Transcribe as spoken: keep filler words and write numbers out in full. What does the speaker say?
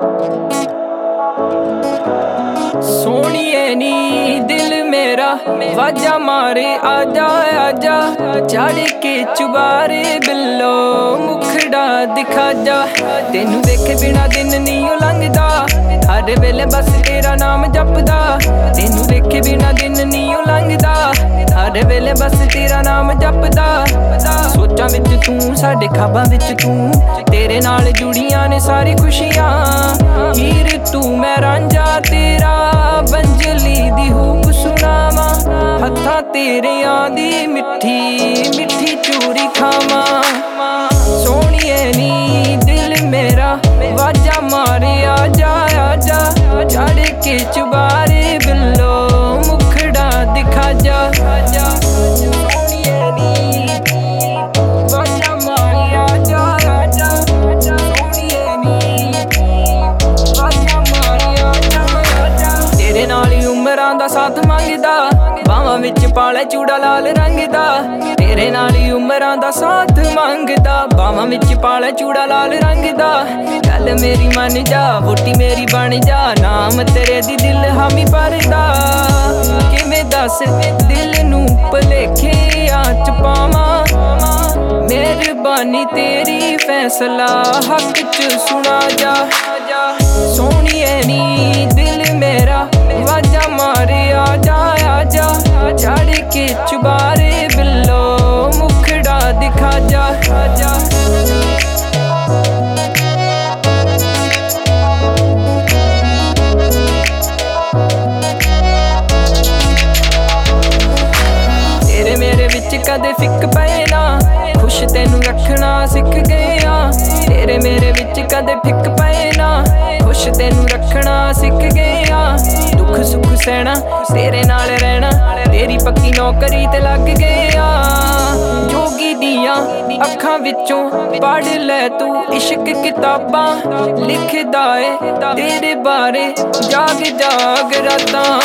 सोनिए नी दिल मेरा वाजा मारे आजा आजा, चढ़ के चुबारे बिल्लो मुखड़ा दिखा जा। तेनू देखे बिना दिन नहीं लंघदा, हर वेले बस तेरा नाम जपदा। तेनू देखे बिना दिन नहीं लंघदा, हर वेले बस तेरा नाम जपदा। सोचां विच तू साडे ख्वाबां विच तू, तेरे नाल जुड़ियां ने सारी खुशियां। हीर तू मैं रांझा तेरा, बंजली दी हुक सुनावा। हत्थां तेरियां दी मिठी मिठी चूरी खावां। सोनिए नी दिल मेरा वाजा मारे आजा आजा, चढ़ के चुबारे बिल्लो मुखड़ा दिखा जा। सोनिए नी वाजा मारे आजा आजा, सोनिए नी वाजा मारे आजा आजा। तेरे नाल ही उमरां दा साथ मंगदा, बावां विच पाले चूड़ा लाल रंग दा। तेरे नाल ही उमरां दा साथ मंगदा, बावां विच पाले चूड़ा लाल रंग दा। गल मेरी मन जा वोटी मेरी बन जा, नाम तेरे दी दिल हामी भरदा। किवें दस दिल नू भलेखे च पावां, मेहरबानी तेरी फैसला हक च सुना जा। सोनिए नी दिल मेरा वाजा मारे आजा आजा, चढ़ के चुबारे बिल्लो मुखड़ा दिखा जा। तेरे मेरे विच कदे फिक पए ना, खुश तेनू रखना सिख गए आ। तेरे मेरे विच कदे फिक पए ना, खुश तेनू रखना सिख गए आ। दुख सुख सहना तेरे नाल रहना, तेरी पक्की नौकरी ते लग गए आ। जोगी दियां अखां विचों पढ़ ले तू इश्क किताबां, लिखदा ए तेरे बारे जाग जाग रातां।